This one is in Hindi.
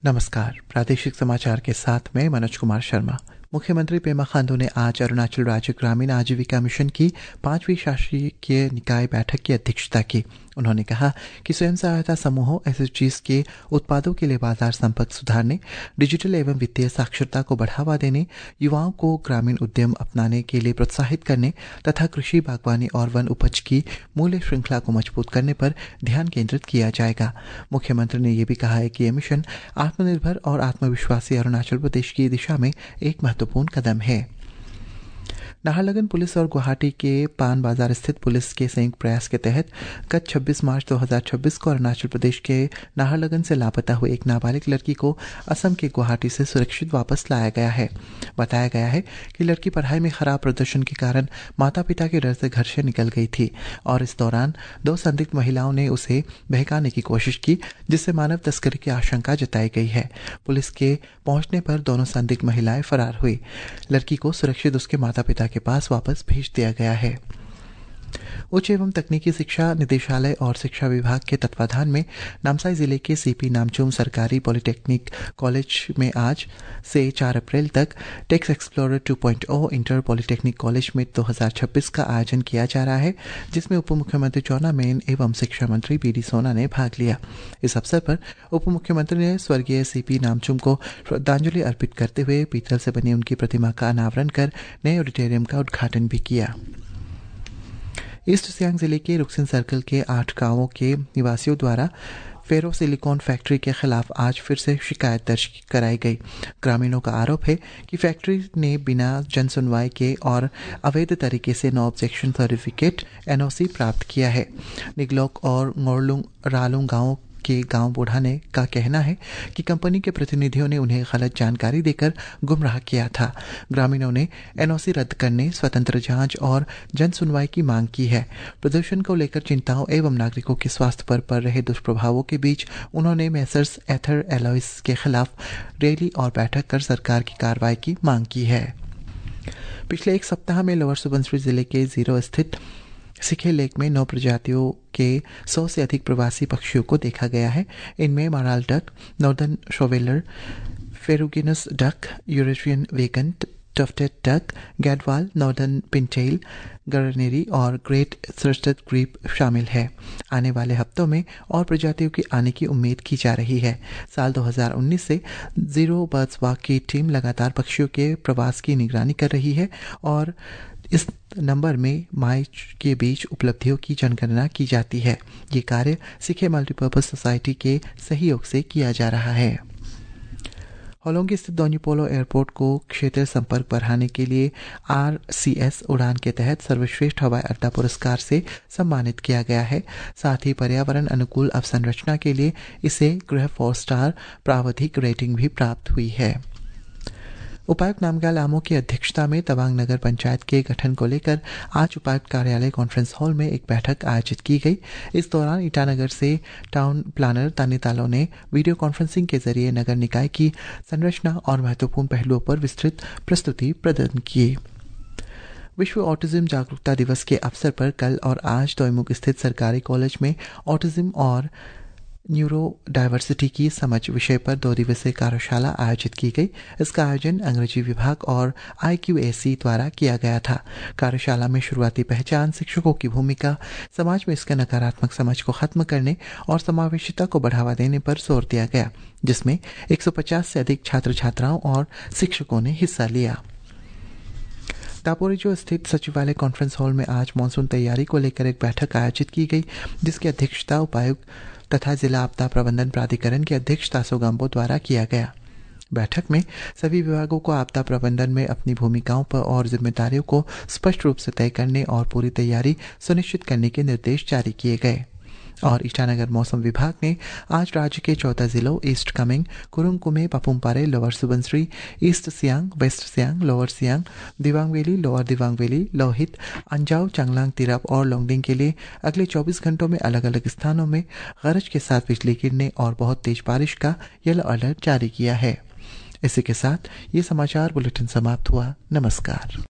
नमस्कार। प्रादेशिक समाचार के साथ मैं मनोज कुमार शर्मा। मुख्यमंत्री पेमा खांडू ने आज अरुणाचल राज्य ग्रामीण आजीविका मिशन की 5वीं शासकीय निकाय बैठक की अध्यक्षता की। उन्होंने कहा कि स्वयं सहायता समूहों एसएचजीज के उत्पादों के लिए बाजार संपर्क सुधारने, डिजिटल एवं वित्तीय साक्षरता को बढ़ावा देने, युवाओं को ग्रामीण उद्यम अपनाने के लिए प्रोत्साहित करने तथा कृषि, बागवानी और वन उपज की मूल्य श्रृंखला को मजबूत करने पर ध्यान केंद्रित किया जाएगा। मुख्यमंत्री ने यह भी कहा है कि यह मिशन आत्मनिर्भर और आत्मविश्वासी अरुणाचल प्रदेश की दिशा में एक महत्वपूर्ण कदम है। नाहरलगुन पुलिस और गुवाहाटी के पान बाजार स्थित पुलिस के संयुक्त प्रयास के तहत गत 26 मार्च 2026 को अरुणाचल प्रदेश के नाहरलगुन से लापता हुई एक नाबालिग लड़की को असम के गुवाहाटी से सुरक्षित वापस लाया गया है। बताया गया है कि लड़की पढ़ाई में खराब प्रदर्शन के कारण माता पिता के डर से घर से निकल गई थी और इस दौरान 2 संदिग्ध महिलाओं ने उसे बहकाने की कोशिश की, जिससे मानव तस्करी की आशंका जताई गई है। पुलिस के पहुंचने पर दोनों संदिग्ध महिलाएं फरार हुई। लड़की को सुरक्षित उसके माता पिता के पास वापस भेज दिया गया है। उच्च एवं तकनीकी शिक्षा निदेशालय और शिक्षा विभाग के तत्वाधान में नामसाई जिले के सीपी नामचुम सरकारी पॉलिटेक्निक कॉलेज में आज से 4 अप्रैल तक techs explorer 2.0 inter polytechnic college में 2026 का आयोजन किया जा रहा है, जिसमें उप मुख्यमंत्री चौना मेन एवं शिक्षा मंत्री बीडी सोना ने भाग लिया। इस अवसर पर उप मुख्यमंत्री ने स्वर्गीय सीपी नामचुम को श्रद्धांजलि अर्पित करते हुए पीतल से बनी उनकी प्रतिमा का अनावरण कर नए ऑडिटोरियम का उद्घाटन भी किया। ईस्ट सियांग जिले के रुकसिन सर्कल के 8 गांवों के निवासियों द्वारा फेरो सिलिकॉन फैक्ट्री के खिलाफ आज फिर से शिकायत दर्ज कराई गई। ग्रामीणों का आरोप है कि फैक्ट्री ने बिना जन सुनवाई के और अवैध तरीके से नो ऑब्जेक्शन सर्टिफिकेट NOC प्राप्त किया है। निगलोक और मोरलुंग रालुंग गांवों के गांव बुढ़ाने का कहना है कि कंपनी के प्रतिनिधियों ने उन्हें गलत जानकारी देकर गुमराह किया था। ग्रामीणों ने NOC रद्द करने, स्वतंत्र जांच और जन सुनवाई की मांग की है। प्रदूषण को लेकर चिंताओं एवं नागरिकों के स्वास्थ्य पर पड़ रहे दुष्प्रभावों के बीच उन्होंने मेसर्स एथर एलॉयस के खिलाफ रैली और बैठक कर सरकार की कार्रवाई की मांग की है। पिछले एक सप्ताह में लोअर सुबनसिरी जिले के जीरो स्थित सिखे लेक में 9 प्रजातियों के 100 से अधिक प्रवासी पक्षियों को देखा गया है। इनमें माराल duck, northern shoveler, ferruginous duck, Eurasian wigeon, tufted duck, gadwall, northern pintail, garganey और ग्रेट थ्रस्टेड ग्रीप शामिल है। आने वाले हफ्तों में और प्रजातियों के आने की उम्मीद की जा रही है। साल 2019 से जीरो बर्ड्स वॉक की टीम लगातार पक्षियों के प्रवास की निगरानी कर रही है और इस नंबर में माई के बीच उपलब्धियों की जनगणना की जाती है। ये कार्य सिखे मल्टीपर्पज सोसाइटी के सहयोग से किया जा रहा है। होलोंगी स्थित दोन्यीपोलो एयरपोर्ट को क्षेत्रीय संपर्क बढ़ाने के लिए RCS उड़ान के तहत सर्वश्रेष्ठ हवाई अड्डा पुरस्कार से सम्मानित किया गया है। साथ ही पर्यावरण अनुकूल अवसंरचना के लिए इसे गृह 4 स्टार प्रावधिक रेटिंग भी प्राप्त हुई है। उपायुक्त नामग्याल आमो की अध्यक्षता में तवांग नगर पंचायत के गठन को लेकर आज उपायुक्त कार्यालय कॉन्फ्रेंस हॉल में एक बैठक आयोजित की गई। इस दौरान ईटानगर से टाउन प्लानर तानी तालो ने वीडियो कॉन्फ्रेंसिंग के जरिए नगर निकाय की संरचना और महत्वपूर्ण पहलुओं पर विस्तृत प्रस्तुति प्रदान की। विश्व ऑटिज्म जागरूकता दिवस के अवसर पर कल और आज दोईमुख स्थित सरकारी कॉलेज में ऑटिज्म और न्यूरो डाइवर्सिटी की समझ विषय पर 2 दिवसीय कार्यशाला आयोजित की गई। इसका आयोजन अंग्रेजी विभाग और IQAC द्वारा किया गया था। कार्यशाला में शुरुआती पहचान, शिक्षकों की भूमिका, समाज में इसके नकारात्मक समझ को खत्म करने और समावेशिता को बढ़ावा देने पर जोर दिया गया, जिसमें 150 से अधिक छात्र छात्राओं और शिक्षकों ने हिस्सा लिया। दापोरिजो स्थित सचिवालय कॉन्फ्रेंस हॉल में आज मानसून तैयारी को लेकर एक बैठक आयोजित की गई, जिसकी अध्यक्षता उपायुक्त तथा जिला आपदा प्रबंधन प्राधिकरण के अध्यक्ष तासो गाम्बो द्वारा किया गया। बैठक में सभी विभागों को आपदा प्रबंधन में अपनी भूमिकाओं पर और जिम्मेदारियों को स्पष्ट रूप से तय करने और पूरी तैयारी सुनिश्चित करने के निर्देश जारी किए गए। और ईटानगर मौसम विभाग ने आज राज्य के 14 जिलों east Kameng, Kurung Kumey, Papumpare, lower Subansiri, east Siang, west Siang, lower Siang, Dibang valley, lower Dibang valley, Lohit, Anjaw, Changlang, Tirap और लोंगडिंग के लिए अगले 24 घंटों में अलग अलग स्थानों में गरज के साथ बिजली गिरने और बहुत तेज बारिश का येलो अलर्ट जारी किया है। इसी के साथ ये समाचार बुलेटिन समाप्त हुआ। नमस्कार।